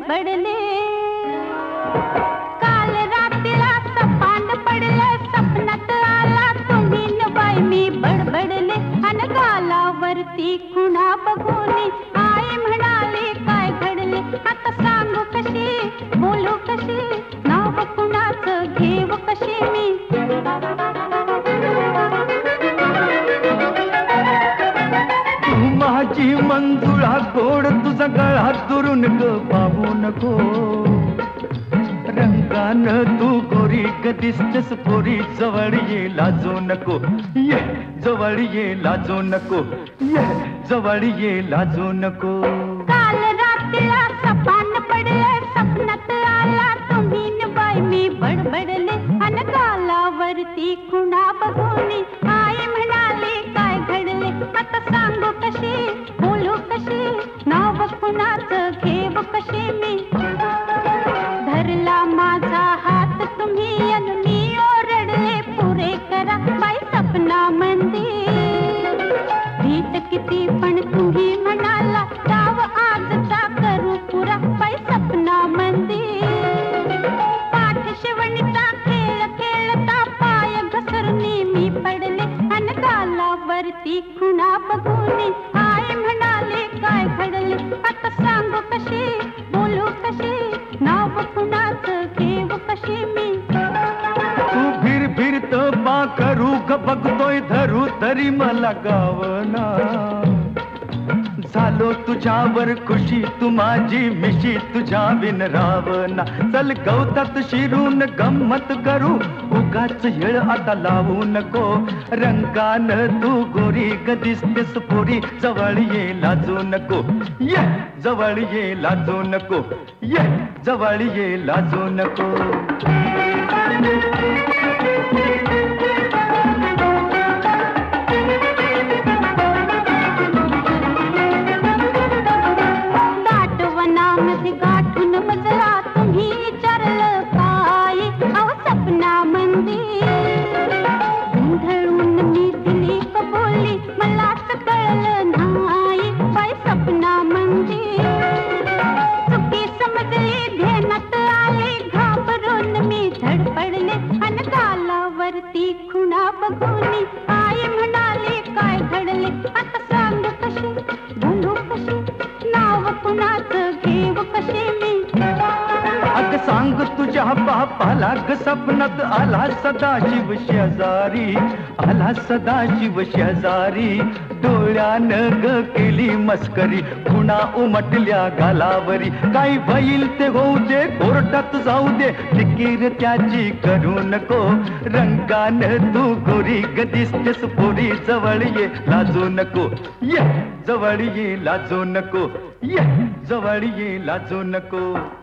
बडबडले. काल रात्रीला सपान पडलं, स्वप्नात आला तुम्ही न बाई मी बडबडले. अन गालावरती खुणा बघून आई म्हणाली काय घडले. आता सांगू कशी, बोलू कशी, नाव कुणाचं घेऊ कशी मी. माझी मंजुळा गोड तुझा गळा दुरून ग पाहू नको. रंगान तू गोरी ग दिसतेस पोरी, जवळ ये लाजू नको. ये जवळ ये लाजू नको, ये जवळ ये लाजू नको. काल रात्रीला सपान पडलं, स्वप्नात आला तुम्ही न बाई मी बडबडले. अन गालावरती खुणा बघून आई म्हणाली काय घडले. आता सांगू कशी, बोलू कशी, नाव कुणाचं घेऊ कशी मी. धरला माझा हात तुम्ही अन मी ओरडले पुरे करा बाई सपना मंदिर. भीत किती पण तुम्ही म्हणाला डाव आजचा करू पुरा बाई सपना मंदिर. पाठ शिवणीचा खेळ खेळता पाय घसरणी मी पडले. अन गालावरती खुणा बघून आई म्हणाले काय घडले. आता सांगू कशी, बोलू कशी, नाव कुणाचं घेऊ कशी मी. तू फिर फिरत बा करू ग बघतोय धरू तरी मला गावना. झालो तुझ्यावर खुशी तू माझी मिशी, तुझ्या बिन रावना. चल गवतात शिरून गंमत करू, उगाच येळ आता लावू नको. रंगान तू गोरी ग दिसतेस पोरी, जवळ ये लाजू नको. ये जवळ ये लाजू नको, ये जवळ ये लाजू नको. दाटवनामध्ये गाठून बसला तुम्ही विचारलं काय. अहो सपना मंदिर गोंधळून मी दिली कबुली, मलाच कळलं नाही बाई सपना मंदिर. चुकी समजली ध्यानात आली, घाबरून मी धडपडले. अन गालावरती खुणा बघून आई म्हणाली काय घडले. आता सांग कशी, बोलू कशी, नाव कुणाचं घेऊ कशी मी. अग सांग तुझ्या बापाला ग सपनात आला सदाशिव शेजारी, आला सदाशिव शेजारी. डोळ्यानं ग केली मस्करी, खुणा उमटल्या गालावरी. काही भईल ते होऊ दे, कोर्टात जाऊ दे, फिकीर त्याची करू नको. रंगान तू गोरी ग दिसतेस पोरी, जवळ ये लाजू नको. ये जवळ ये लाजू नको, ये जवळ ये लाजू नको.